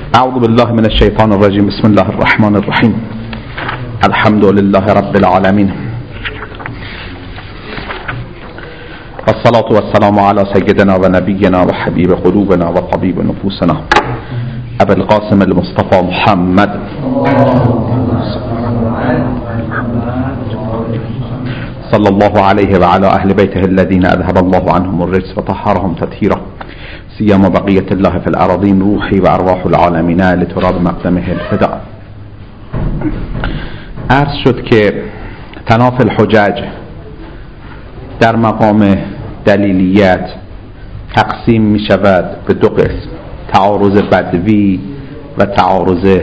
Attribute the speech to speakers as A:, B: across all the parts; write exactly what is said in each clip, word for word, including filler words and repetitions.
A: اعوذ بالله من الشیطان الرجیم. بسم الله الرحمن الرحیم. الحمد لله رب العالمین والصلاة والسلام على سيدنا ونبينا وحبيب قلوبنا وطبيب نفوسنا ابي القاسم المصطفى محمد صلى الله عليه وعلى اهل بيته الذين اذهب الله عنهم الرجس وطهرهم تطهيرا سيما بقية الله في الأراضين روحي وأرواح العالمين لتراب مقدمه الفداء. عرض شد که تناف الحجج در مقام دلیلیت تقسیم می شود به دو قسم: تعارض بدوی و تعارض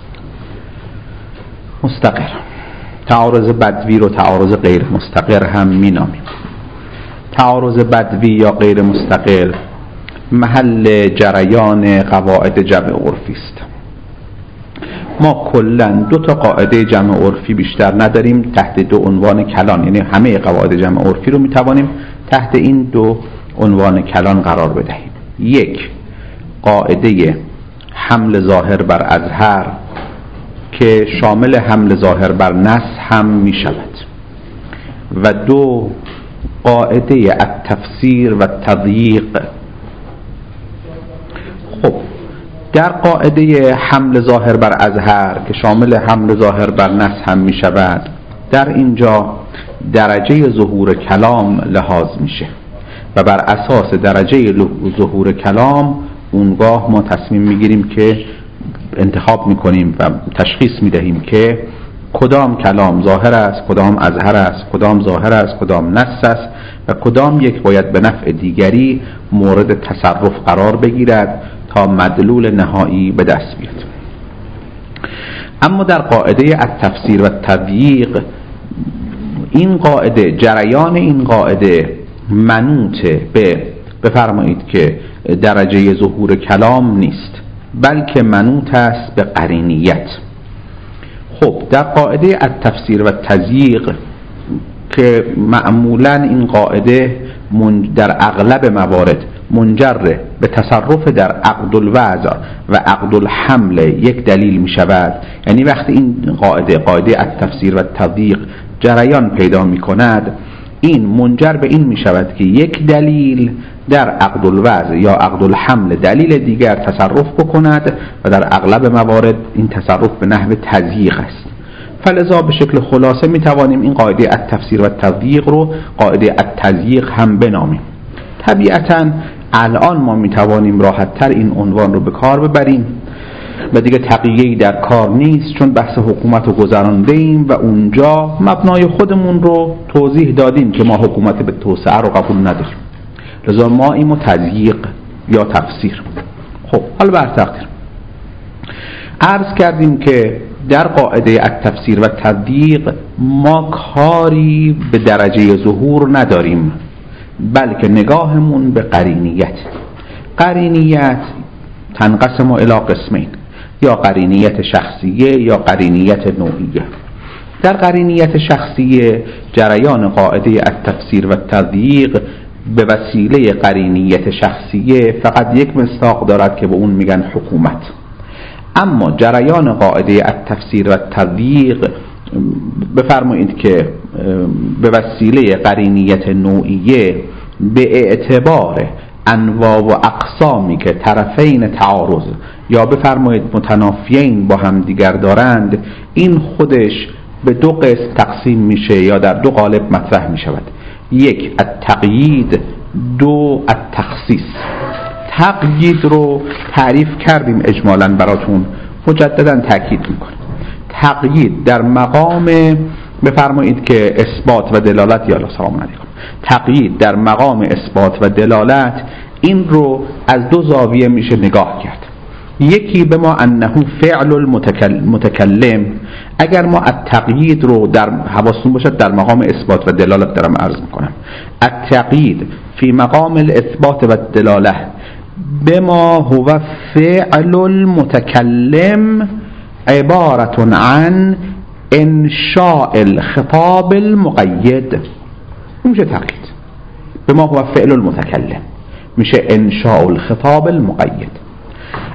A: مستقر. تعارض بدوی رو تعارض غیر مستقر هم می نامیم. تعارض بدوی یا غیر مستقر محل جریان قواعد جمع عرفی است. ما کلا دو تا قاعده جمع عرفی بیشتر نداریم تحت دو عنوان کلان، یعنی همه قواعد جمع عرفی رو میتوانیم تحت این دو عنوان کلان قرار بدهیم. یک، قاعده حمل ظاهر بر اظهر که شامل حمل ظاهر بر نص هم می شود، و دو، قاعده التفسیر و تضییق. خب در قاعده حمل ظاهر بر اظهر که شامل حمل ظاهر بر نص هم می شود، در اینجا درجه ظهور کلام لحاظ میشه و بر اساس درجه ظهور کلام اونگاه ما تصمیم میگیریم که انتخاب میکنیم و تشخیص میدهیم که کدام کلام ظاهر است، کدام اظهر است، کدام ظاهر است، کدام نص است و کدام یک باید به نفع دیگری مورد تصرف قرار بگیرد تا مدلول نهایی به دست بیاد. اما در قاعده التفسیر و تضییق، این قاعده، جریان این قاعده منوط به بفرمایید که درجه ظهور کلام نیست، بلکه منوط است به قرینیت. خب در قاعده التفسیر و تضییق که معمولا این قاعده در اغلب موارد منجر به تصرف در عقد الوضع و عقد الحمل یک دلیل می شود، یعنی وقتی این قاعده قاعده التفسیر و تضییق جریان پیدا می کند، این منجر به این می شود که یک دلیل در عقد الوضع یا عقد الحمل دلیل دیگر تصرف بکند و در اغلب موارد این تصرف به نحو تضییق است. فلذا به شکل خلاصه می توانیم این قاعده التفسیر و تضییق رو قاعده التضییق هم بنامیم. طبیعتاً الان ما می توانیم راحت تر این عنوان رو به کار ببریم و دیگه تقییدی در کار نیست، چون بحث حکومت رو گذرانده ایم و اونجا مبنای خودمون رو توضیح دادیم که ما حکومت به توسعه رو قبول نداریم، لذا ما اینو تضییق یا تفسیر. خب حالا بر تقدیر عرض کردیم که در قاعده التفسیر و تضییق ما کاری به درجه ظهور نداریم، بلکه نگاهمون به قرینیت. قرینیت تنقسم الی قسمین: یا قرینیت شخصیه یا قرینیت نوعیه. در قرینیت شخصیه جریان قاعده التفسیر و تضییق به وسیله قرینیت شخصیه فقط یک مصداق دارد که به اون میگن حکومت. اما جریان قاعده التفسیر و تضییق بفرمایید که به وسیله قرینیت نوعیه به اعتبار انواع و اقسامی که طرفین تعارض یا بفرمایید متنافیین با هم دیگر دارند، این خودش به دو قسم تقسیم میشه یا در دو قالب مطرح میشود: یک التقیید، دو التخصیص. تقیید رو تعریف کردیم اجمالاً براتون، مجدداً تاکید میکنم. تقیید در مقام بفرمایید که اثبات و دلالت، یا سلام علیکم، تقیید در مقام اثبات و دلالت این رو از دو زاویه میشه نگاه کرد. یکی به ما انه فعل المتکلم، اگر ما التقیید رو در حواستون باشد در مقام اثبات و دلالت دارم عرض میکنم، التقیید فی مقام الاثبات و دلاله بما هو فعل المتکلم عبارت عن انشاء الخطاب المقید. میشه تقیید به ما هو فعل المتکلم، میشه انشاء الخطاب المقید.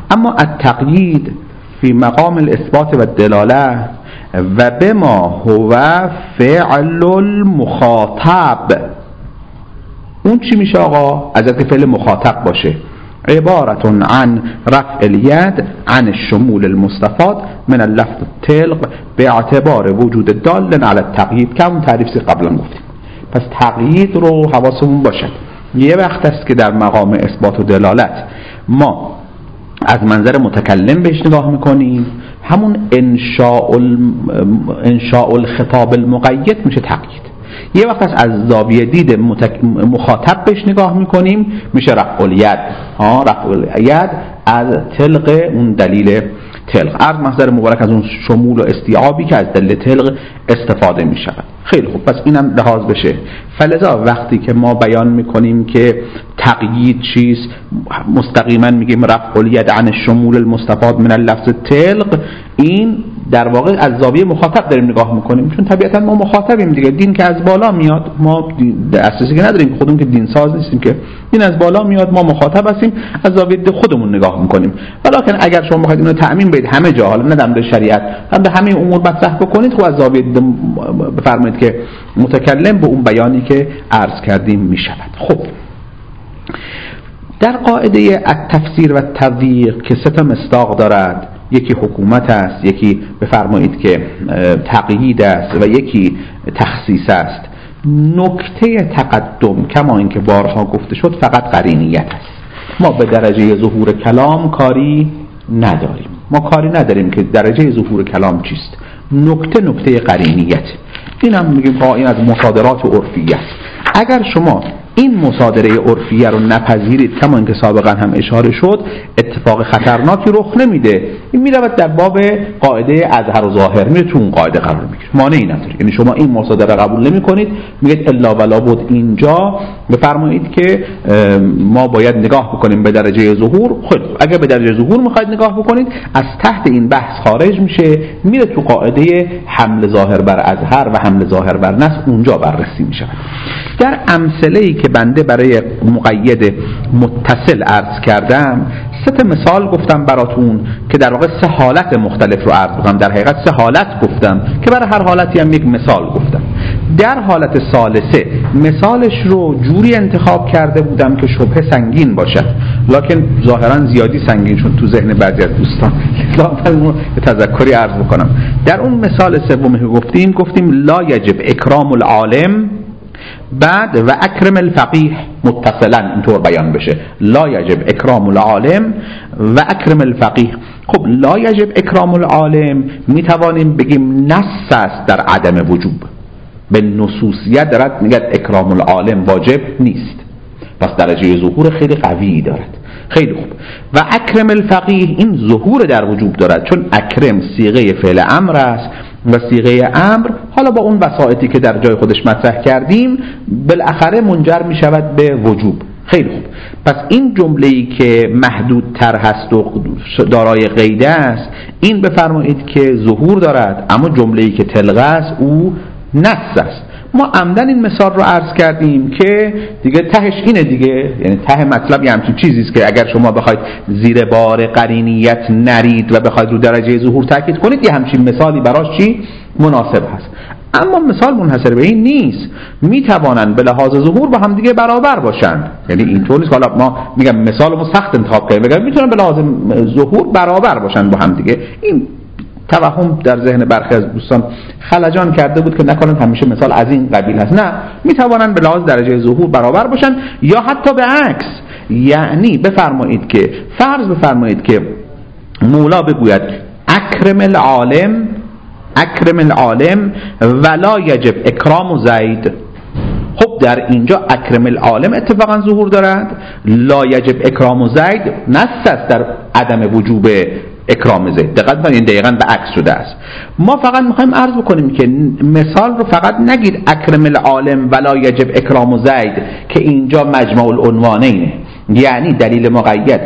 A: اما التقیید فی مقام الاثبات و الدلاله و بما هو فعل المخاطب، اون چی میشه آقا؟ از که فعل مخاطب باشه، عبارت عن رفع الید عن الشمول المستفاد من اللفظ الطلق به اعتبار وجود دال علی التقیید، که همون تعریفی قبلا گفتیم. پس تقیید رو حواسمون باشد. یه وقت است که در مقام اثبات و دلالت ما از منظر متکلم بهش نگاه میکنیم، همون انشاء انشاء الخطاب المقید میشه تقیید. یه وقت از زاویه دید مخاطب بهش نگاه میکنیم میشه رفع الید، ها رفع الید از طلق اون دلیل طلق، عرض مصدر مبارک از اون شمول و استیعابی که از دلیل طلق استفاده میشود. خیلی خوب، پس اینم لحاظ بشه. فلذا وقتی که ما بیان میکنیم که تقیید چیست، مستقیما میگیم رفع الید عن الشمول المستفاد من اللفظ طلق، این در واقع از زاویه مخاطب داریم نگاه میکنیم، چون طبیعتا ما مخاطبیم دیگه. دین که از بالا میاد، ما اساسی که نداریم، خودمون که دین ساز نیستیم که، دین از بالا میاد، ما مخاطب هستیم، از زاویه خودمون نگاه میکنیم. ولکن اگر شما بخواید اینو تعمیم بدید همه جا، حالا نه در شریعت، هم به همه امور مطرح بکنید، خب از زاویه بفرمایید که متکلم به اون بیانی که عرض کردیم میشود. خب در قاعده التفسیر و التضییق که سه تا مصداق دارد، یکی حکومت است، یکی بفرمایید که تقیید است و یکی تخصیص است، نکته تقدم کما اینکه بارها گفته شد فقط قرینیت است. ما به درجه ظهور کلام کاری نداریم، ما کاری نداریم که درجه ظهور کلام چیست، نکته نکته قرینیت. این هم میگیم این از مصادرات عرفیه است. اگر شما این مصادره عرفیه رو نپذیرید، کما اینکه سابقا هم اشاره شد، اتفاق خطرناکی رخ نمیده. این میرود در باب قاعده اظهر و ظاهر، میره تو اون قاعده قرار میگیره، مانعی نداره. یعنی شما این مصادره قبول نمیکنید، میگید الا ولا بود اینجا بفرمایید که ما باید نگاه بکنیم به درجه ظهور. خب اگر به درجه ظهور میخواید نگاه بکنید، از تحت این بحث خارج میشه، میره تو قاعده حمل ظاهر بر اظهر و حمل ظاهر بر نص، اونجا بررسی میشه. در امثله‌ای که بنده برای مقید متصل عرض کردم، سه تا مثال گفتم براتون که در واقع سه حالت مختلف رو عرض کردم. در حقیقت سه حالت گفتم که برای هر حالتی هم یک مثال گفتم. در حالت ثالثه مثالش رو جوری انتخاب کرده بودم که شبهه سنگین باشد، لکن ظاهرا زیادی سنگین شد تو ذهن بعضی از دوستان، لازم تذکری عرض بکنم. در اون مثال سومی که گفتیم گفتیم لا یجب اکرام العالم بعد و اکرم الفقیه متصلا اینطور بیان بشه، لا یجب اکرام العالم و اکرم الفقیه. خب لا یجب اکرام العالم میتوانیم بگیم نص است در عدم وجوب، به نصوصیت دارد میگه اکرام العالم واجب نیست، پس درجه ظهور خیلی قوی دارد. خیلی خوب. و اکرم الفقیه این ظهور در وجوب دارد، چون اکرم صیغه فعل امر است و صیغه امر حالا با اون وسائطی که در جای خودش مطرح کردیم بالاخره منجر می شود به وجوب. خیلی خوب. پس این جمله‌ای که محدودتر هست و دارای قید است، این بفرمایید که ظهور دارد، اما جمله‌ای که طلقه است او نص است. ما عمدن این مثال رو عرض کردیم که دیگه تهش اینه دیگه، یعنی ته مطلب یه همچین چیزی است که اگر شما بخواید زیر بار قرینیت نرید و بخواید رو درجه ظهور تاکید کنید، یه همچین مثالی براش چی مناسب هست. اما مثال منحصر به این نیست، میتوانند به لحاظ ظهور با هم دیگه برابر باشند. یعنی اینطور نیست که حالا ما میگم مثال ما سخت انتخاب کردیم، بگم میتونن به لحاظ ظهور برابر باشند با هم دیگه. این توهم در ذهن برخی از دوستان خلجان کرده بود که نکنند همیشه مثال از این قبیل هست. نه، میتوانند به لحاظ درجه ظهور برابر باشند یا حتی به عکس. یعنی بفرمایید که فرض بفرمایید که مولا بگوید اکرم العالم اکرم العالم ولا یجب اکرام زید. خب در اینجا اکرم العالم اتفاقا ظهور دارد، لا یجب اکرام زید نص است در عدم وجوب اکرام زید. دقت کنید دقیقاً به عکس شده است. ما فقط میخوایم عرض بکنیم که مثال رو فقط نگید اکرم العالم ولا یجب اکرام زید که اینجا مجمع العنوانینه، یعنی دلیل مقید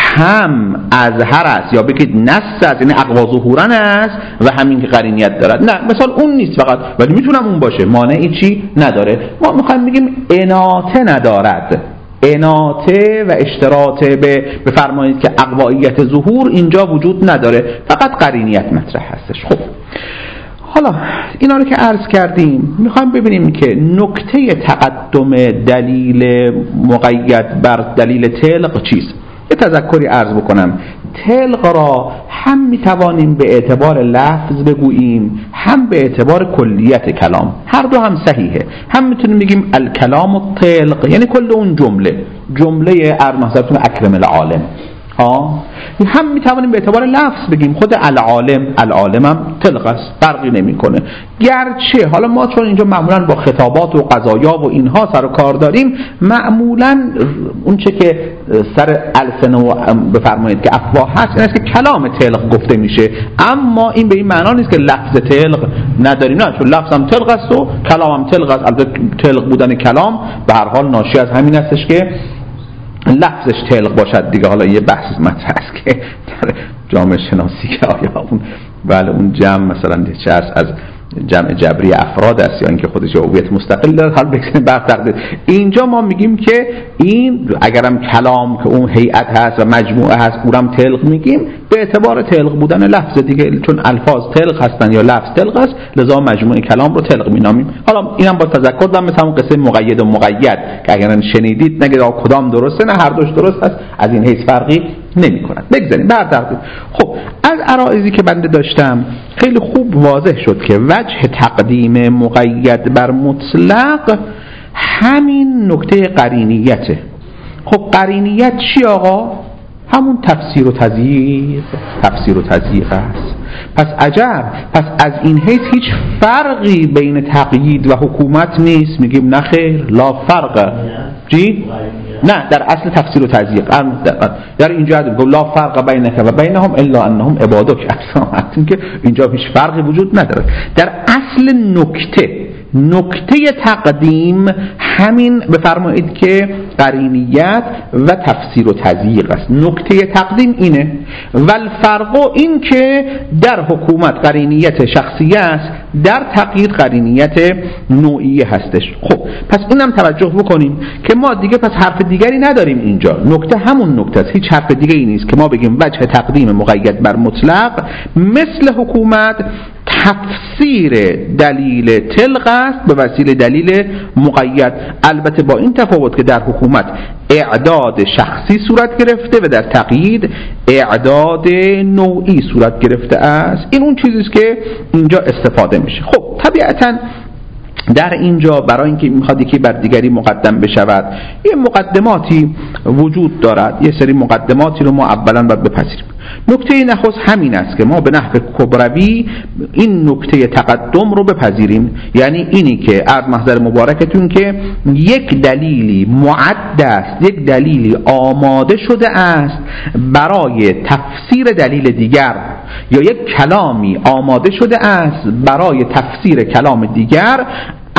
A: هم اظهر است یا بگید نص است، یعنی اقوا ظهورا است و همین که قرینیت دارد. نه، مثال اون نیست فقط، ولی میتونم اون باشه، مانعی چی نداره. ما میخوایم بگیم اناته ندارد، اناطه و اشتراط به بفرمایید که اقواییت ظهور اینجا وجود نداره، فقط قرینیت مطرح هستش. خب حالا اینا رو که عرض کردیم میخوایم ببینیم که نکته تقدم دلیل مقید بر دلیل طلق چیست. یه تذکری عرض بکنم. طلق را هم میتوانیم به اعتبار لفظ بگوییم هم به اعتبار کلیت کلام، هر دو هم صحیحه. هم میتونیم بگیم الکلام الطلق، یعنی کل اون جمله جمله ارمحضرتون اکرم العالم ها. هم میتوانیم به اعتبار لفظ بگیم خود العالم، العالم هم طلق است، فرقی نمیکنه. گرچه حالا ما چون اینجا معمولا با خطابات و قضایا و اینها سر و کار داریم، معمولا اون چه که سر السنه و بفرمایید که افواه هست این است که کلام طلق گفته میشه، اما این به این معنا نیست که لفظ طلق نداریم، نه، چون لفظ هم طلق است و کلام هم طلق است. البته طلق بودن کلام به هر حال ناشی از همین استش که لفظش طلق باشد دیگه. حالا یه بحث مطرح است که در جامعه شناسی که آیا اون بله اون جمع مثلا چه از از جمع جبری افراد است یا اینکه خودش هویت مستقل داره، حال بگذاریم بر تقدیر. اینجا ما میگیم که این اگرم کلام که اون هیئت هست و مجموعه هست اونم طلق میگیم به اعتبار طلق بودن لفظ دیگه، چون الفاظ طلق هستن یا لفظ طلق است، لذا مجموعه کلام رو طلق مینامیم. حالا اینم با تذکر دارم مثلا قصه مقید و مقید که اگرن شنیدید نگید آ کدام درسته، نه هر دوش درست است، از این حیث فرقی نمی کند. بگذاریم بر تقدیر. خب از عرایضی که بنده داشتم خیلی خوب واضح شد که وجه تقدیم مقید بر مطلق همین نکته قرینیته. خب قرینیت چی آقا؟ همون تفسیر و تضییق، تفسیر و تضییق است. پس عجب، پس از این حیث هیچ فرقی بین تقیید و حکومت نیست. میگیم نه خیر، لا فرق. چی؟ نه، در اصل تفسیر و تضییق در اینجا گفت لا فرق بینک و بینهم الا انهم عبادک، اصلا که اینجا هیچ فرقی وجود نداره. در اصل نکته نکته تقدیم همین بفرمایید که قرینیت و تفسیر و تضییق است. نکته تقدیم اینه و الفرق این که در حکومت قرینیت شخصیه است، در تقیید قرینیت نوعیه هستش. خب پس اینم توجه بکنیم که ما دیگه پس حرف دیگری نداریم اینجا. نکته همون نکته است، هیچ حرف دیگه ای نیست که ما بگیم وجه تقدیم مقید بر مطلق مثل حکومت تفسیر دلیل طلق است به وسیله دلیل مقید، البته با این تفاوت که در حکومت اعداد شخصی صورت گرفته و در تقیید اعداد نوعی صورت گرفته است. این اون چیزی است که اینجا استفاده میشه. خب طبیعتاً در اینجا برای اینکه میخواد یکی بر دیگری مقدم بشود یه مقدماتی وجود دارد، یه سری مقدماتی رو ما اولا باید بپذیریم. نکته نخست همین است که ما به نحو کبروی این نکته تقدم رو بپذیریم، یعنی اینی که عرض محضر مبارکتون که یک دلیلی معد است، یک دلیلی آماده شده است برای تفسیر دلیل دیگر، یا یک کلامی آماده شده است برای تفسیر کلام دیگر،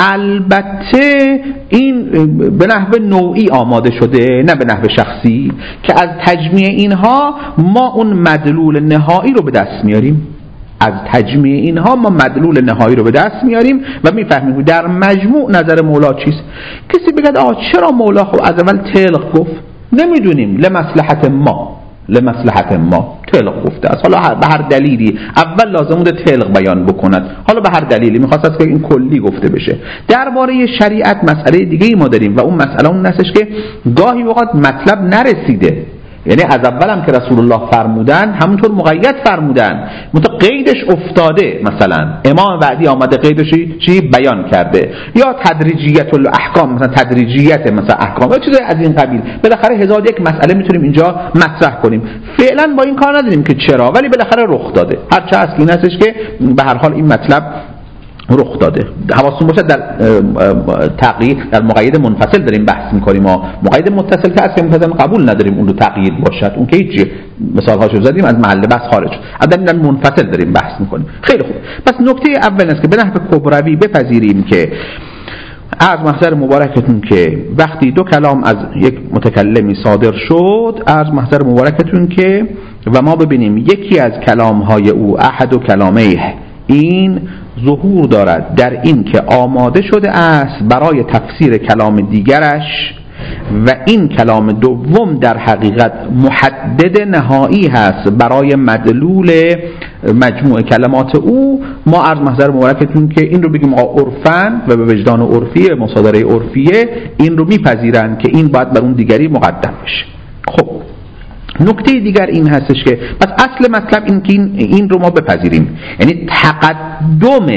A: البته این به نحو نوعی آماده شده نه به نحو شخصی، که از تجمیع اینها ما اون مدلول نهایی رو به دست میاریم. از تجمیع اینها ما مدلول نهایی رو به دست میاریم و میفهمیم در مجموع نظر مولا چیست. کسی بگه آقا چرا مولا خب از اول طلق گفت؟ نمیدونیم، لمصلحت ما لمصلحت ما طلق گفته است. حالا به هر دلیلی اول لازم بوده طلق بیان بکند، حالا به هر دلیلی میخواست که این کلی گفته بشه. درباره شریعت مسئله دیگه ای ما داریم و اون مسئله اون هستش که گاهی وقت مطلب نرسیده، یعنی از اول هم که رسول الله فرمودن همونطور مقید فرمودن، منتها قیدش افتاده، مثلا امام بعدی آمده قیدش چی بیان کرده، یا تدریجیت الاحکام، مثلا تدریجیت مثلا احکام یا چیزای از این قبیل. بالاخره هزار یک مسئله میتونیم اینجا مطرح کنیم. فعلا با این کار نداریم که چرا، ولی بالاخره رخ داده. هر چه هست این هستش که به هر حال این مطلب رخ داده. حواستون باشه در تقیید در مقید منفصل داریم بحث می‌کنیم، ما مقید متصل که اصلا منتظم قبول نداریم اون رو تقیید باشد، اون که هیچ مثال هاشو زدیم از محل بحث خارج شد. الان در منفصل داریم بحث می‌کنیم. خیلی خوب. پس نکته اول است که به نحو کبروی بپذیریم که از محضر مبارکتون که وقتی دو کلام از یک متکلمی صادر شد، از محضر مبارکتون که و ما ببینیم یکی از کلام‌های او احد و کلامه این ظهور دارد در این که آماده شده است برای تفسیر کلام دیگرش، و این کلام دوم در حقیقت محدد نهایی هست برای مدلول مجموع کلمات او. ما عرض محضر مبارکتون که این رو بگیم آقا عرفن و به وجدان عرفی مصادره عرفیه این رو میپذیرن که این باید بر اون دیگری مقدم بشه. خب نکته دیگر این هستش که پس اصل مطلب این که این, این رو ما بپذیریم، یعنی تقدم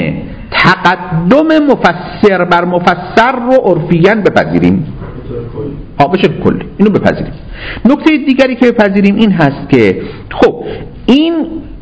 A: تقدم مفسر بر مفسر رو عرفیاً بپذیریم، ها به شکل کلی اینو بپذیریم. نکته دیگری که بپذیریم این هست که خب این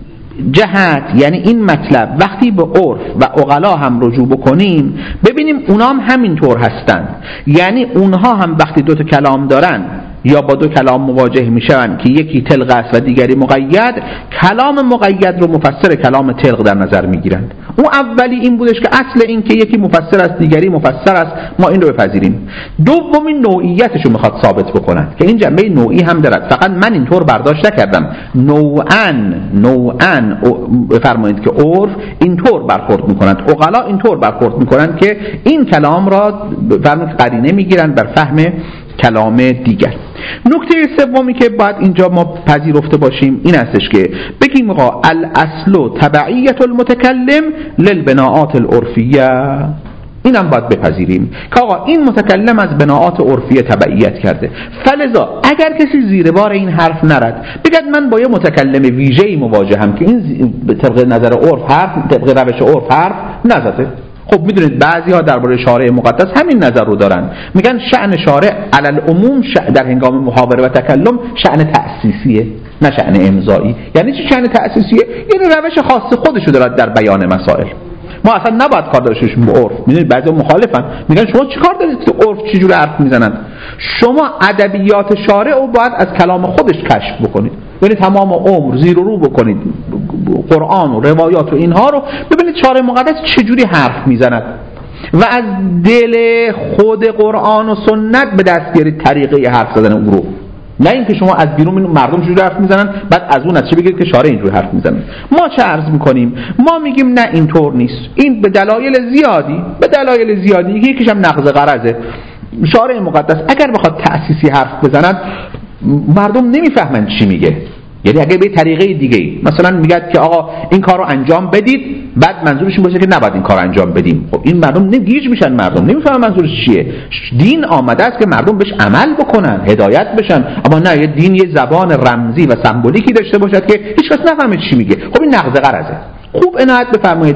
A: جهت، یعنی این مطلب وقتی به عرف و عقلا هم رجوع بکنیم ببینیم اونا هم همینطور هستن، یعنی اونها هم وقتی دو تا کلام دارن یا با دو کلام مواجه میشن که یکی طلق است و دیگری مقید، کلام مقید رو مفسر کلام طلق در نظر میگیرند. اون اولی این بودش که اصل این که یکی مفسر است دیگری مفسر است ما این رو بپذیریم. دومین نوعیتش رو میخواد ثابت بکنن که این جنبه نوعی هم دارد، فقط من اینطور برداشت نکردم، نوعاً نوعاً بفرمایید که عرف اینطور برخورد میکنند، عقلا اینطور برخورد میکنند که این کلام را بفرمایید قرینه میگیرن بر فهم کلام دیگر. نکته سومی که باید اینجا ما پذیرفته باشیم این هستش که بگیم آقا الاصل تبعیت المتکلم للبناءات العرفیه، اینم باید بپذیریم که آقا این متکلم از بناءات عرفیه تبعیت کرده، فلذا اگر کسی زیر بار این حرف نرد بگد من با یه متکلم ویژه‌ای مواجهم که این طبق نظر عرف حرف طبق روش عرف حرف نزده. خب میدونید بعضی ها درباره شارع مقدس همین نظر رو دارن، میگن شأن شارع علی العموم در هنگام محاوره و تکلم شأن تأسیسیه نه شأن امضایی. یعنی چی شأن تأسیسیه؟ یعنی روش خاص خودشو دارد در بیان مسائل، ما اصلا نباید کار داشته باشیم با عرف. میدونید بعضی مخالفن میگن شما چیکار دارید که عرف چجوری حرف میزنن؟ شما ادبیات شارع رو باید از کلام خودش کشف بکنید، یعنی تمام عمر زیر و رو بکنید قرآن و روایات و اینها رو ببینید شارع مقدس چجوری حرف میزند و از دل خود قرآن و سنت به دست بیارید طریقه حرف زدن او رو، نه اینکه شما از بیرون مردم چجوری حرف میزنن بعد از اون از چه بگید که شارع اینجوری حرف میزنه. ما چه عرض میکنیم؟ ما میگیم نه اینطور نیست، این به دلایل زیادی به دلایل زیادی یکیش هم نقض غرضه. شارع مقدس اگر بخواد تأسیسی حرف بزند مردم نمیفهمن چی میگه، یعنی اگه به طریقه دیگه مثلا میگه که آقا این کارو انجام بدید بعد منظورش این باشه که نباید این کارو انجام بدیم، خب این مردم نمیگیج میشن، مردم نمیفهمن منظورش چیه. دین آمده است که مردم بهش عمل بکنن هدایت بشن، اما نه یه دین یه زبان رمزی و سمبولیکی داشته باشد که هیچ کس نفهمه چی میگه. خب این نقض غرضه. خوب عنایت بفرمایید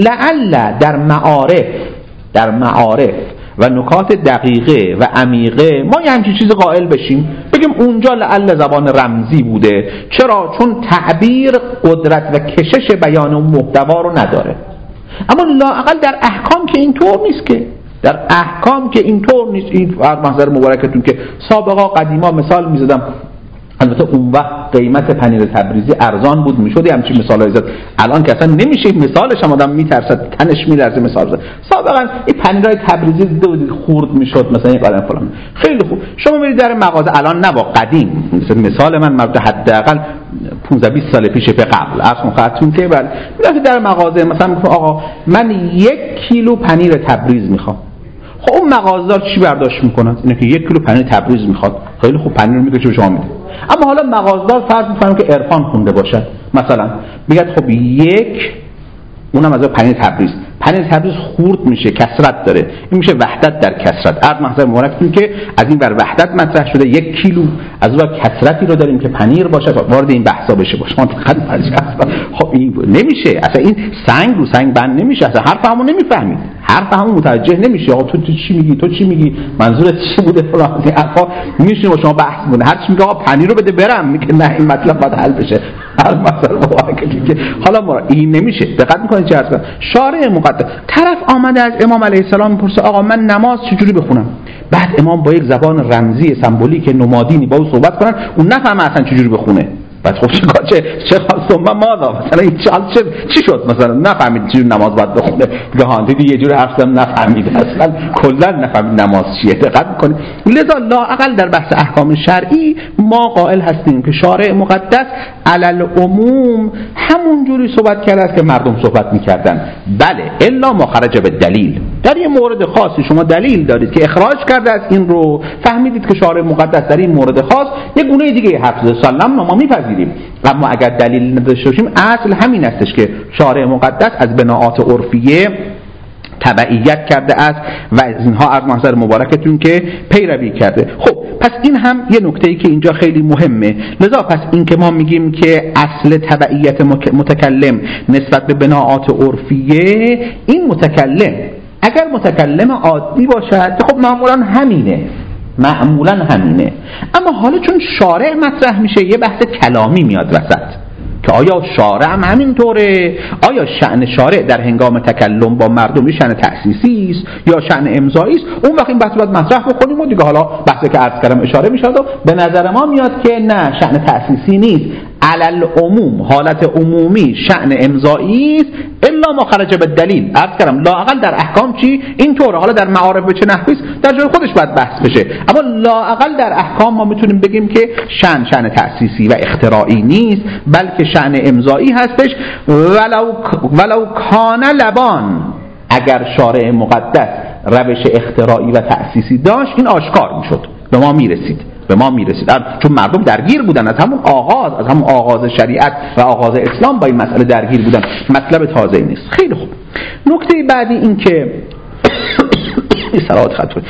A: لعل در معارف در معارف و نکات دقیقه و عمیقه ما یه همچین چیز قائل بشیم بگیم اونجا لعل زبان رمزی بوده. چرا؟ چون تعبیر قدرت و کشش بیان و محتوا رو نداره. اما لااقل در احکام که اینطور نیست، که در احکام که اینطور نیست. این محضر مبارکتون که سابقا قدیما مثال میزدم، البته اون وقت قیمت پنیر تبریزی ارزان بود میشد همچین مثالایی زد، الان که اصلا نمیشه مثالش هم آدم میترسد تنش میلرزه مثال زد. سابقا این پنیرهای تبریزی دیدید خورد میشد مثلا این قلم فلان خیلی خوب. شما میرید در مغازه الان نه با قدیم، مثلا مثال من مربوط حداقل پانزده بیست سال پیش به قبل اصلا خاطرتون که بعد میرید در مغازه مثلا میگه آقا من یک کیلو پنیر تبریز میخوام. خب اون مغازه‌دار چی برداشت میکنه؟ اینه که یک کیلو پنیر تبریز میخواد، خیلی خوب پنیر میگه چه شما میده. اما حالا مغازه‌دار فرض می‌کنه که عرفان خونده باشد، مثلا میگه خب یک اونم از پنیر تبریز، پنیر تبریز خورد میشه کثرت داره، این میشه وحدت در کثرت. عرض محضر مبارکتون که از این بر وحدت مطرح شده، یک کیلو از اون کثرتی رو داریم که پنیر باشه، وارد این بحثا بشه باشه. ما فقط فرض خب این نمیشه، اصلا این سنگ رو سنگ بند نمیشه، اصلا حرفمو نمیفهمید، حرفمو متوجه نمیشه. آقا تو چی میگی؟ تو چی میگی؟ منظورت چی بوده فلان؟ این حرفا میشه با شما بحث کنه. هر چی میگه آقا پنیر رو بده برم، میگه نه این مطلب باید حل بشه. هر مثلا مبارکتی که حالا ما این نمیشه. دقت میکنید چه هست؟ شارع مقدس طرف آمده از امام علیه السلام میپرسه آقا من نماز چجوری بخونم؟ بعد امام با یک زبان رمزی سمبولیک نمادینی با او صحبت کنن، اون نفهمه اصلا چجوری بخونه. بعد خب چه چه چه خواستم من ماذا مثلا این چه چی شد مثلا نفهمید چجوری نماز باید بخونه، گاهن دیدی یه جوری حرف زدم نفهمید، اصلا کلا نفهمید نماز چیه. دقت میکنید. لذا لااقل در بحث احکام شرعی ما قائل هستیم که شارع مقدس علی العموم همون جوری صحبت کرده است که مردم صحبت میکردن. بله الا ما خرج به دلیل، در یه مورد خاصی شما دلیل دارید که اخراج کرده از این رو، فهمیدید که شارع مقدس در این مورد خاص یک گونه دیگه حفظ سلام ما میپذیریم. اما اگر دلیل نداشته باشیم، اصل همین استش که شارع مقدس از بناعات عرفیه تبعیت کرده است و از اینها از محضر مبارکتون که پیروی کرده. خب پس این هم یه نکته‌ای که اینجا خیلی مهمه. لذا پس این که ما میگیم که اصل تبعیت متکلم نسبت به بناعات عرفیه، این متکلم اگر متکلم عادی باشد خب معمولا همینه معمولا همینه اما حالا چون شارع مطرح میشه یه بحث کلامی میاد وسط که آیا شارع هم همینطوره؟ آیا شأن شارع در هنگام تکلم با مردم شأن تأسیسی است یا شأن امضایی است؟ اون وقت این بحث باید مطرح بکنیم و دیگه حالا بحثی که عرض کردم اشاره میشه و به نظر ما میاد که نه، شأن تأسیسی نیست، علل عموم حالت عمومی شأن امضایی است الا ما خرج به دلیل. عرض کردم لااقل در احکام چی اینطوره، حالا در معارف به چه نحوی است در جای خودش باید بحث بشه، اما لااقل در احکام ما میتونیم بگیم که شأن شأن تأسیسی و اختراعی نیست بلکه شأن امضایی هستش. ولو ولو کان لبان، اگر شارع مقدس روش اختراعی و تأسیسی داشت این آشکار میشد، به ما میرسید به ما میرسید چون مردم درگیر بودن از همون آغاز از همون آغاز شریعت و آغاز اسلام با این مسئله درگیر بودن، مطلب تازه‌ای نیست. خیلی خوب. نکته بعدی این که صلوات خطر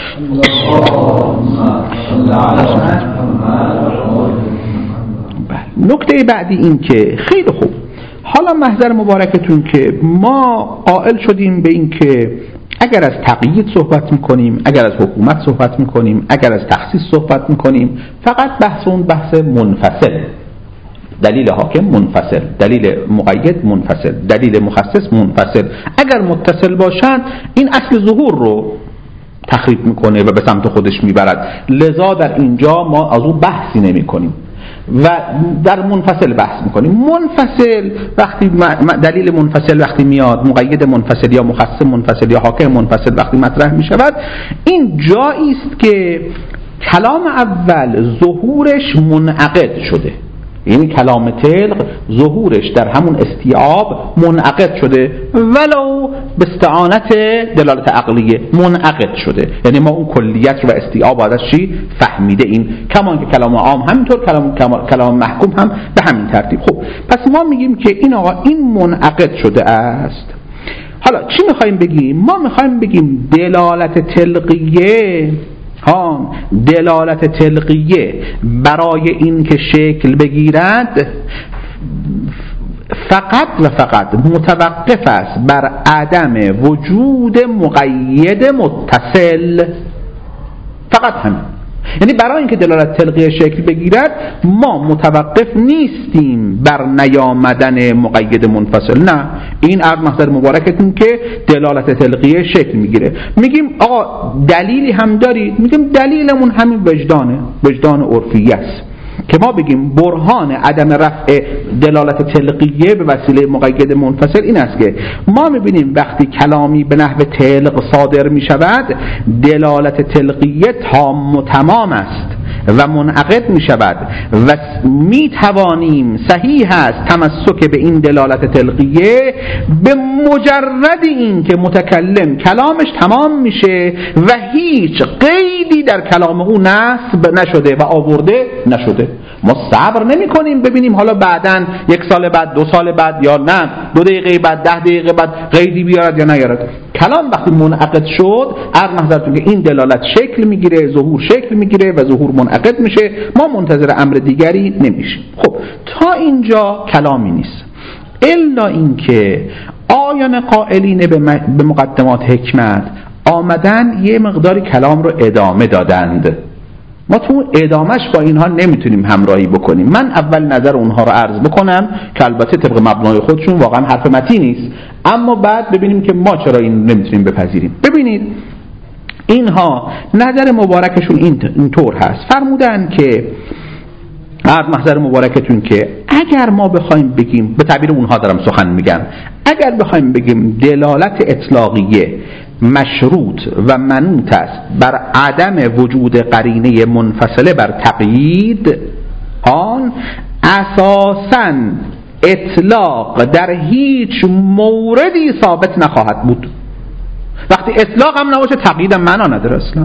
A: نکته بعدی این که خیلی خوب، حالا محضر مبارکتون که ما قائل شدیم به این که اگر از تقیید صحبت میکنیم، اگر از حکومت صحبت میکنیم، اگر از تخصیص صحبت میکنیم، فقط بحث اون بحث منفصل، دلیل حاکم منفصل، دلیل مقید منفصل، دلیل مخصص منفصل، اگر متصل باشند این اصل ظهور رو تخریب میکنه و به سمت خودش میبرد. لذا در اینجا ما از اون بحثی نمی کنیم و در منفصل بحث میکنیم. منفصل وقتی دلیل منفصل وقتی میاد، مقید منفصل یا مخصص منفصل یا حاکم منفصل وقتی مطرح میشود، این جایی است که کلام اول ظهورش منعقد شده، یعنی کلام طلق ظهورش در همون استیعاب منعقد شده ولو به استعانت دلالت عقلیه منعقد شده، یعنی ما اون کلیت رو و استیعاب ازش چی فهمیده این، کمان که کلام عام همینطور، کلام کلام محکوم هم به همین ترتیب. خب پس ما میگیم که این آقا این منعقد شده است. حالا چی میخوایم بگیم؟ ما میخوایم بگیم دلالت طلقیه ها دلالت طلقیه برای این که شکل بگیرد فقط و فقط متوقف است بر عدم وجود مقید متصل، فقط همین. یعنی برای اینکه دلالت طلقیه شکل بگیرد ما متوقف نیستیم بر نیامدن مقید منفصل، نه، این از محضر مبارکتون که دلالت طلقیه شکل میگیره. میگیم آقا دلیلی هم دارید؟ میگیم دلیلمون همین وجدانه، وجدان عرفیه است که ما بگیم برهان عدم رفع دلالت طلقیه به وسیله مقید منفصل این است که ما میبینیم وقتی کلامی به نحو طلق صادر میشود دلالت طلقیه تام و تمام است و منعقد می شود و می توانیم صحیح است تمسک به این دلالت طلقیه به مجرد این که متکلم کلامش تمام میشه و هیچ قیدی در کلام او نصب نشده و آورده نشده. ما صبر نمی کنیم ببینیم حالا بعداً یک سال بعد، دو سال بعد، یا نه دو دقیقه بعد، ده دقیقه بعد قیدی بیارد یا نیارد. کلام وقتی منعقد شد عرض نظرتون که این دلالت شکل میگیره، ظهور شکل میگیره و ظهور منعقد میشه، ما منتظر امر دیگری نمیشیم. خب تا اینجا کلامی نیست الا اینکه آیان قائلین به مقدمات حکمت آمدن یه مقداری کلام رو ادامه دادند. ما تو ادامش با اینها نمیتونیم همراهی بکنیم. من اول نظر اونها رو عرض بکنم که البته طبق مبنای خودشون واقعا حرف متی نیست، اما بعد ببینیم که ما چرا این نمیتونیم بپذیریم. ببینید اینها نظر مبارکشون اینطور هست، فرمودن که عرض محضر مبارکتون که اگر ما بخوایم بگیم، به تعبیر اونها دارم سخن میگم، اگر بخوایم بگیم دلالت اطلاقیه مشروط و منوط است بر عدم وجود قرینه منفصله بر تقیید، آن اساساً اطلاق در هیچ موردی ثابت نخواهد بود. وقتی اطلاق هم نباشه تقیید هم معنا نداره اصلا.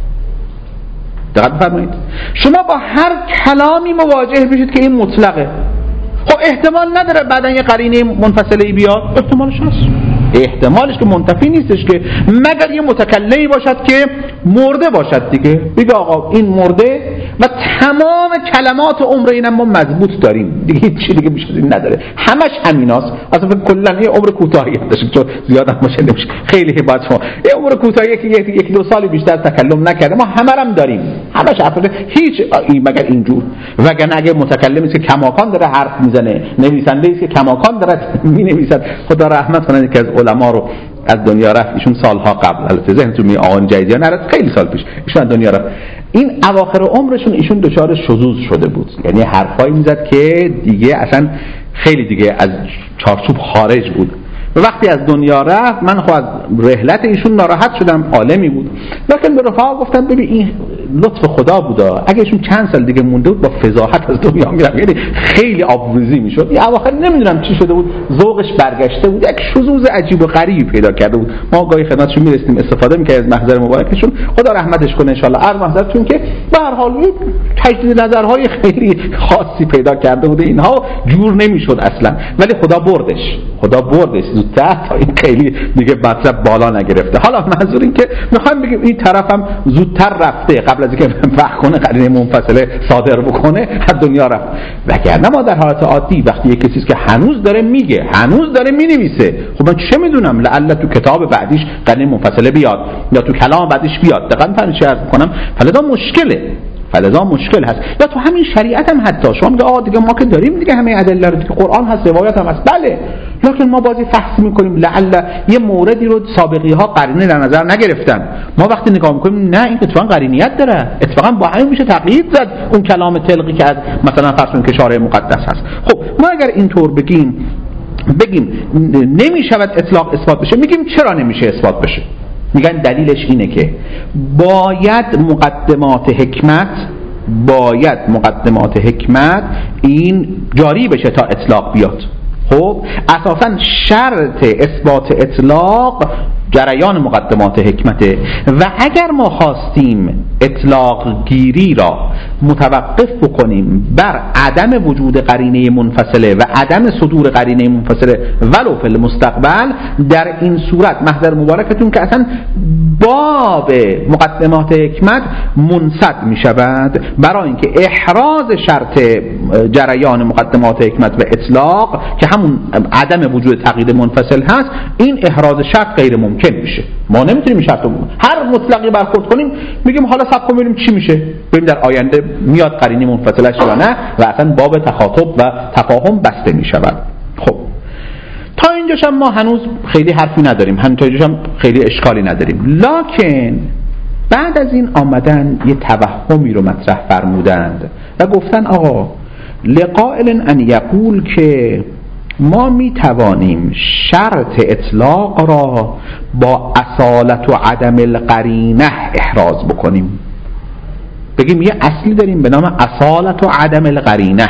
A: دقت بفرمایید. شما با هر کلامی مواجه بشید که این مطلقه، خب احتمال نداره بعدن یه قرینه منفصله بیاد؟ احتمالش هست، احتمالش که منتفی نیستش که، مگر یه متکلمی باشد که مرده باشد دیگه، بگه آقا این مرده و تمام کلمات عمر اینم ما مضبوط داریم دیگه، هیچ چیزی دیگه بیش از این نداره، همش همیناست. اصلا کلا یه عمر کوتاهی داشت چون زیاد هم باشه نمیشه، خیلی باید شما یه عمر کوتاهی که یک یک دو سال بیشتر تکلم نکرده، ما همه هم داریم، همش افراد هیچ این مگر اینجور. وگرنه اگه متکلمی است که کماکان داره حرف میزنه، نویسنده است که کماکان داره مینویسد، خدا رحمت کنه یکی از علما رو از دنیا رفت، ایشون سالها قبل، البته ذهنتون می آقای جدیدیان نرفت، خیلی سال پیش ایشون از دنیا رفت. این اواخر عمرشون ایشون دچار شذوذ شده بود، یعنی حرفایی میزد که دیگه اصلا خیلی دیگه از چارچوب خارج بود و وقتی از دنیا رفت من خب از رحلت ایشون ناراحت شدم، عالمی بود، لکن به رفقا گفتم ببین این لطف خدا بودا، اگه ایشون چند سال دیگه مونده بود با فضاحت از دنیا میرفت، یعنی خیلی آبروریزی میشد. این اواخر نمیدونم چی شده بود، ذوقش برگشته بود، یک شذوذ عجیب و غریبی پیدا کرده بود. ما گاهی خدمتشون میرسیم استفاده میکردیم از محضر مبارکشون، خدا رحمتش کنه ان شاء الله. عرض محضرتون که به هر حال تجدید نظرهای خیلی خاصی پیدا کرده بود، اینها جور نمیشد اصلا، ولی خدا بردش، خدا بردش زودتر تا این خیلی دیگه مطلب بالا نگرفته. حالا منظور این که میخوایم بگیم این طرفم زودتر رفته، قبل از اینکه وقت کنه قرینه منفصله صادر بکنه از دنیا رفت. وگرنه ما در حالت عادی وقتی یک کسی که هنوز داره میگه، هنوز داره مینویسه، خب من چه میدونم لعل تو کتاب بعدیش قرینه منفصله بیاد یا تو کلام بعدیش بیاد. دقیقاً فهمید چه عرض میکنم؟ فلذا مشکله، فلذا مشکل هست. یا تو همین شریعت هم حتی شما میگه آقا دیگه ما که داریم دیگه همه ادله رو، قرآن هست، روایت هم هست، بله، لکن ما بازی فحص میکنیم لعل یه موردی رو سابقی ها قرینه در نظر نگرفتن، ما وقتی نگاه میکنیم نه این اتفاقا قرینیت داره، اتفاقا با همین میشه تقیید زد اون کلام تلقی که از مثلا فرض کنیم که شارع مقدس هست. خب ما اگر اینطور بگیم بگیم نمیشود اطلاق اثبات بشه، میگیم چرا نمیشه اثبات بشه؟ میگن دلیلش اینه که باید مقدمات حکمت باید مقدمات حکمت این جاری بشه تا اطلاق بیاد. خب اساساً شرط اثبات اطلاق جریان مقدمات حکمته و اگر ما خواستیم اطلاق گیری را متوقف بکنیم بر عدم وجود قرینه منفصله و عدم صدور قرینه منفصله ولو فی المستقبل، در این صورت محضر مبارکتون که اصلا باب مقدمات حکمت منصد می شود، برای اینکه احراز شرط جریان مقدمات حکمت و اطلاق که همون عدم وجود تقیید منفصل هست، این احراز شرط غیر ممکن میشه. ما نمیتونیم شرط رو هر مطلقی برخورد کنیم میگیم حالا صبر کنیم ببینیم چی میشه، ببینیم در آینده میاد قرینه منفصلش یا نه و اصلا باب تخاطب و تفاهم بسته میشود. خب تا اینجاش هم ما هنوز خیلی حرفی نداریم، هم تا اینجاش هم خیلی اشکالی نداریم، لکن بعد از این آمدن یه توهمی رو مطرح فرمودند و گفتن آقا لقائل ان یقول که ما می توانیم شرط اطلاق را با اصالت و عدم القرینه احراز بکنیم. بگیم یه اصلی داریم به نام اصالت و عدم القرینه،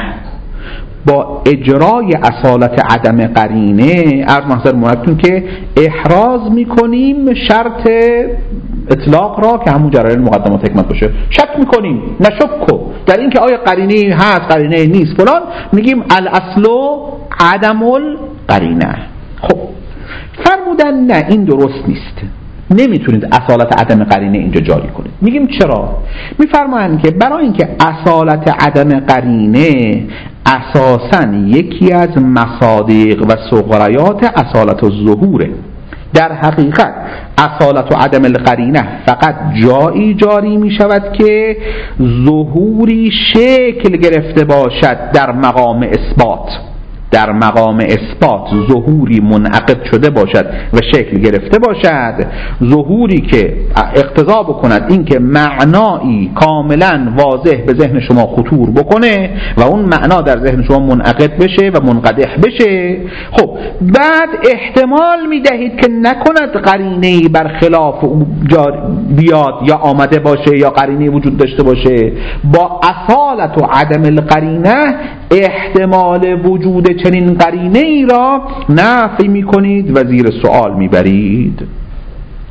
A: با اجرای اصالت عدم قرینه عرض محضر موردتون که احراز میکنیم شرط اطلاق را که همون جریان مقدمات حکمت باشه. شک میکنیم، نشکو در این که آیا قرینه هست قرینه نیست فلان، میگیم الاصل عدم القرینه. خب فرمودن نه این درست نیست، نمیتونید اصالت عدم قرینه اینجا جاری کنید. میگیم چرا؟ میفرمایند که برای اینکه اصالت عدم قرینه اساساً یکی از مصادیق و صغریات اصالت الظهوره. در حقیقت اصالت و عدم القرینه فقط جایی جاری می شود که ظهوری شکل گرفته باشد در مقام اثبات، در مقام اثبات ظهوری منعقد شده باشد و شکل گرفته باشد، ظهوری که اقتضا بکند این که معنایی کاملا واضح به ذهن شما خطور بکنه و اون معنا در ذهن شما منعقد بشه و منقدح بشه. خب بعد احتمال میدهید که نکند قرینه‌ای برخلاف او بیاد یا آمده باشه یا قرینه‌ای وجود داشته باشه، با اصالت و عدم القرینه احتمال وجود چنین قرینه ای را نفی می کنید و زیر سوال می برید.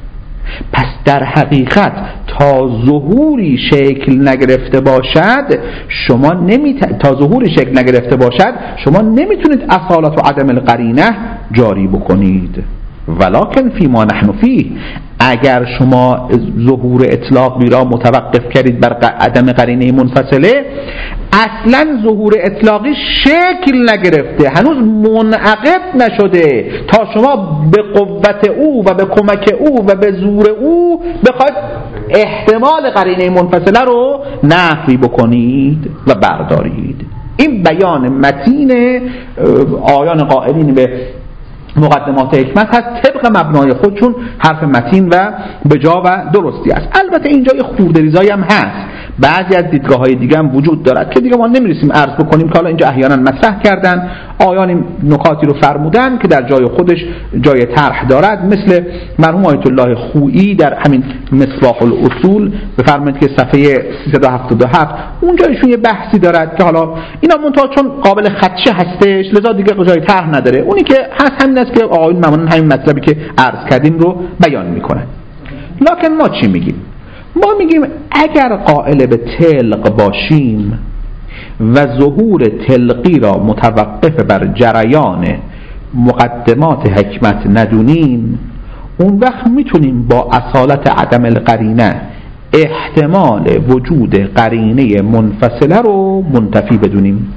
A: پس در حقیقت تا ظهوری شکل نگرفته باشد شما نمیت... تا ظهوری شکل نگرفته باشد شما نمیتونید اصالت و عدم القرینه جاری بکنید. ولکن فی ما نحن فیه، اگر شما ظهور اطلاقی را متوقف کردید بر عدم قرینه منفصله، اصلا ظهور اطلاقی شکل نگرفته، هنوز منعقد نشده تا شما به قوت او و به کمک او و به زور او بخواید احتمال قرینه منفصله رو نفی بکنید و بردارید. این بیان متین آیان قائلین به مقدمات حکمت هست طبق مبنای خود، چون حرف متین و بجا و درستی است. البته اینجا یه خوردریزایی هم هست، بعضی از دیدگاه های دیگه هم وجود دارد که دیگه ما نمیرسیم عرض بکنیم که حالا اینجا احیانا مطرح کردن، آیان نکاتی رو فرمودن که در جای خودش جای طرح دارد، مثل مرحوم آیت الله خویی در همین مصباح الاصول بفرمایید که صفحه سیصد و هفتاد و هفت اونجا ایشون یه بحثی دارد که حالا اینا منتها چون قابل خدشه هستش لذا دیگه جای طرح نداره. اونی که هست همین است که آقایون معمولا همین مطلبی که عرض کردیم رو بیان میکنن. لکن ما چی میگیم؟ ما میگیم اگر قائل به تلق باشیم و ظهور تلقی را متوقف بر جریان مقدمات حکمت ندونیم، اون وقت میتونیم با اصالت عدم القرینه احتمال وجود قرینه منفصله رو منتفی بدونیم.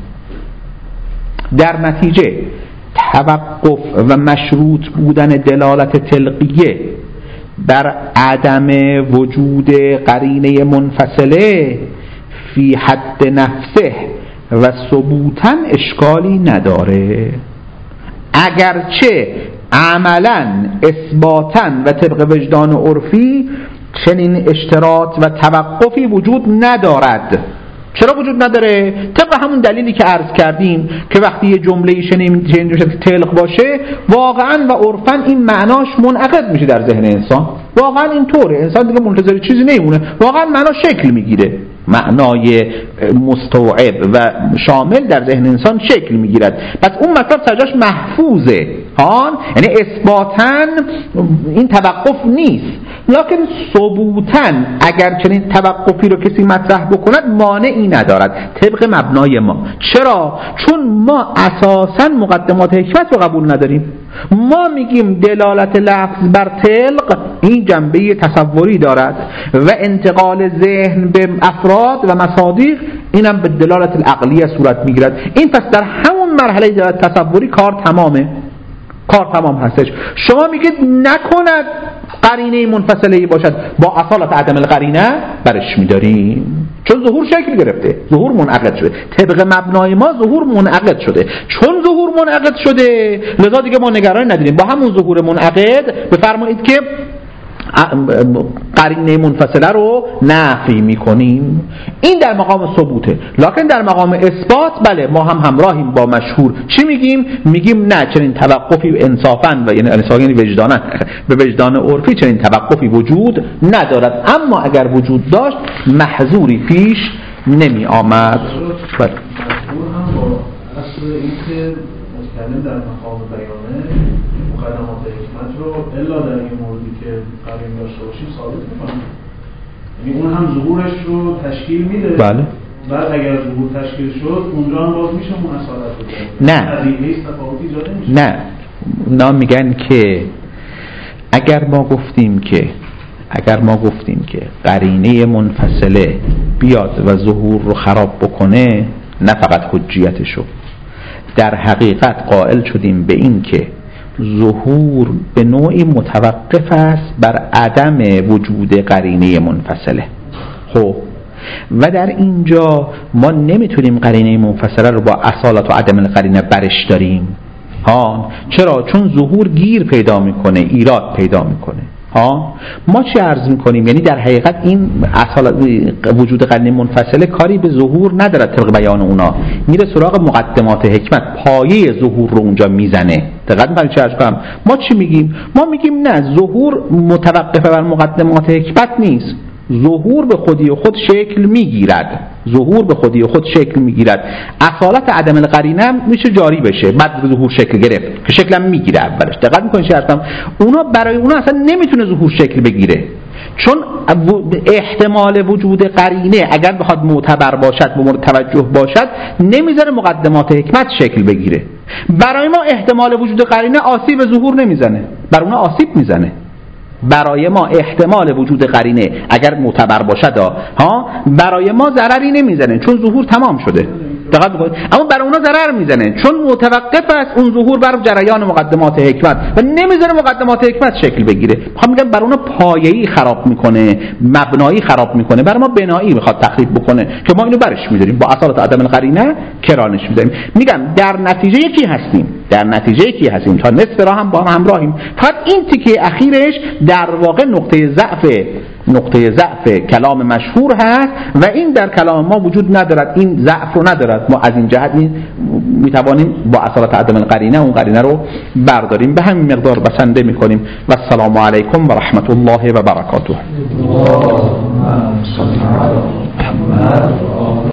A: در نتیجه توقف و مشروط بودن دلالت تلقیه بر عدم وجود قرینه منفصله فی حد نفسه و ثبوتاً اشکالی نداره، اگرچه عملاً اثباتاً و طبق وجدان عرفی چنین اشتراط و توقفی وجود ندارد. چرا وجود نداره؟ طبق همون دلیلی که عرض کردیم که وقتی یه جمله‌ای شنیدیم که تلق باشه واقعاً و عرفاً این معناش منعقد میشه در ذهن انسان، واقعاً این طوره، انسان دیگه منتظر چیزی نمیمونه، واقعاً معنا شکل میگیره، معنای مستوعب و شامل در ذهن انسان شکل میگیرد. پس اون مطلب سرجاش محفوظه ها، یعنی اثباتاً این توقف نیست، لکن ثبوتاً اگر چنین توقفی رو کسی مطرح بکند مانعی ندارد طبق مبنای ما. چرا؟ چون ما اساساً مقدمات حکمت رو قبول نداریم. ما میگیم دلالت لفظ بر تلق این جنبه تصوری دارد و انتقال ذهن به افراد و مصادیق اینم به دلالت العقلیه صورت میگیرد. این پس در همون مرحله دلالت تصوری کار تمامه، کار تمام هستش. شما میگید نکند قرینه منفصله باشد، با اصالت عدم القرینه برش میداریم چون ظهور شکل گرفته، ظهور منعقد شده. طبق مبنای ما ظهور منعقد شده، چون ظهور منعقد شده لذا دیگه ما نگرانی نداریم، با همون ظهور منعقد بفرمایید که قرینه منفصله رو نفی میکنیم. این در مقام ثبوته. لکن در مقام اثبات بله ما هم همراهیم با مشهور. چی میگیم؟ میگیم نه چنین توقفی انصافاً و یعنی انصافاً یعنی وجداناً به وجدان عرفی چنین توقفی وجود ندارد، اما اگر وجود داشت محظوری پیش نمی آمد.
B: مشهور هم با اصل اینکه متکلم در مقام بیانه مقدمات حکمت رو الا در این موردی که قرین داشته باشیم ثابت میکنه، یعنی اون هم ظهورش رو تشکیل میده.
A: بله.
B: بعد اگر ظهور تشکیل شد اونجا هم باز میشه اون اصالت رو
A: نه نه نه میگن که اگر ما گفتیم که اگر ما گفتیم که قرینه منفصله بیاد و ظهور رو خراب بکنه، نه فقط حجیتشو، در حقیقت قائل شدیم به این که ظهور به نوعی متوقف است بر عدم وجود قرینه منفصله. خب و در اینجا ما نمیتونیم قرینه منفصله رو با اصالت و عدم القرینه برش داریم ها. چرا؟ چون ظهور گیر پیدا میکنه، ایراد پیدا میکنه ها. ما چی عرض میکنیم؟ یعنی در حقیقت این اصالت وجود قرینه منفصله کاری به ظهور ندارد طبق بیان اونا، میره سراغ مقدمات حکمت، پایه ظهور رو اونجا میزنه. دقت می‌کنید چه عرض کنم؟ ما چی میگیم؟ ما میگیم نه، ظهور متوقف بر مقدمات حکمت نیست، ظهور به خودی خود شکل میگیرد، ظهور به خودی خود شکل میگیرد. اصالت عدم القرینه هم میشه جاری بشه بعد ظهور شکل گرفت که شکل هم میگیره اولش. دقت میکنید چی هستم؟ اونا برای اونا اصلا نمیتونه ظهور شکل بگیره، چون احتمال وجود قرینه اگر بخواد معتبر باشد و مورد توجه باشد نمیذاره مقدمات حکمت شکل بگیره. برای ما احتمال وجود قرینه آسیب ظهور نمیزنه، برای اونا آسیب میزنه. برای ما احتمال وجود قرینه اگر معتبر باشد ها برای ما ضرری نمیزنه چون ظهور تمام شده. دقت بکنید. اما برای اونا ضرر میزنه چون متوقف است اون ظهور بر جریان مقدمات حکمت و نمیذاره مقدمات حکمت شکل بگیره. میخوام بگم برای اونا پایه‌ای خراب میکنه، مبنایی خراب میکنه، برای ما بنایی میخواد تخریب بکنه که ما اینو برش میذاریم با اصالت عدم القرینه کرانش میذاریم. میگم در نتیجه یکی هستیم، در نتیجه یکی هستیم تا نصف راه هم با هم همراهیم. فقط این تیکه اخیرش در واقع نقطه ضعف نقطه ضعف کلام مشهور هست و این در کلام ما وجود ندارد، این ضعف رو ندارد. ما از این جهت می توانیم با اصالت عدم القرینه اون قرینه رو برداریم. به همین مقدار بسنده می کنیم و السلام علیکم و رحمت الله و برکاته.